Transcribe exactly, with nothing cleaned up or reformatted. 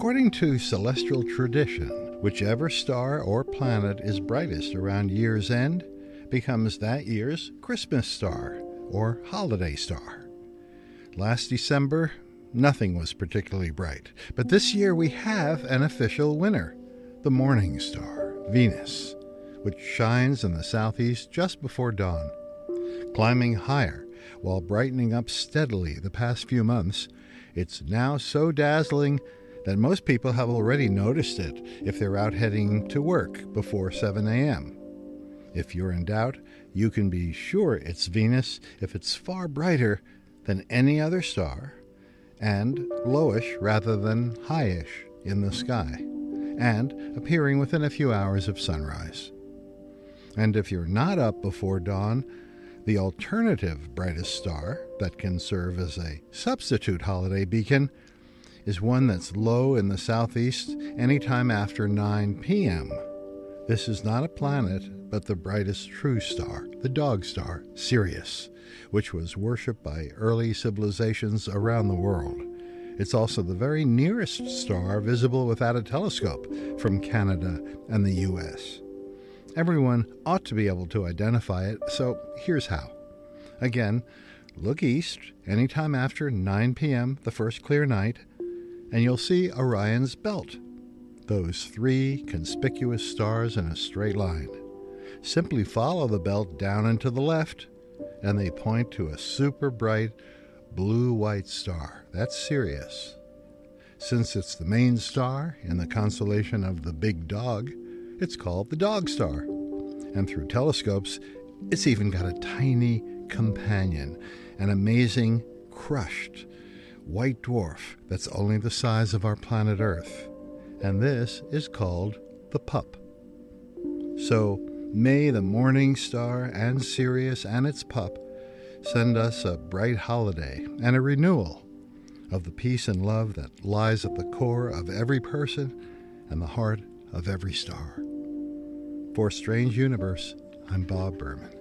According to celestial tradition, whichever star or planet is brightest around year's end becomes that year's Christmas star or holiday star. Last December, nothing was particularly bright, but this year we have an official winner, the morning star, Venus, which shines in the southeast just before dawn. Climbing higher while brightening up steadily the past few months, it's now so dazzling that most people have already noticed it if they're out heading to work before seven a.m. If you're in doubt, you can be sure it's Venus if it's far brighter than any other star and lowish rather than highish in the sky, and appearing within a few hours of sunrise. And if you're not up before dawn, the alternative brightest star that can serve as a substitute holiday beacon is one that's low in the southeast anytime after nine p.m. This is not a planet, but the brightest true star, the dog star, Sirius, which was worshipped by early civilizations around the world. It's also the very nearest star visible without a telescope from Canada and the U S. Everyone ought to be able to identify it, so here's how. Again, look east anytime after nine p.m., the first clear night, and you'll see Orion's belt, those three conspicuous stars in a straight line. Simply follow the belt down and to the left, and they point to a super bright blue-white star. That's Sirius. Since it's the main star in the constellation of the Big Dog, it's called the Dog Star. And through telescopes, it's even got a tiny companion, an amazing crushed white dwarf that's only the size of our planet Earth. And this is called the Pup. So may the morning star and Sirius and its pup send us a bright holiday and a renewal of the peace and love that lies at the core of every person and the heart of every star. For Strange Universe, I'm Bob Berman.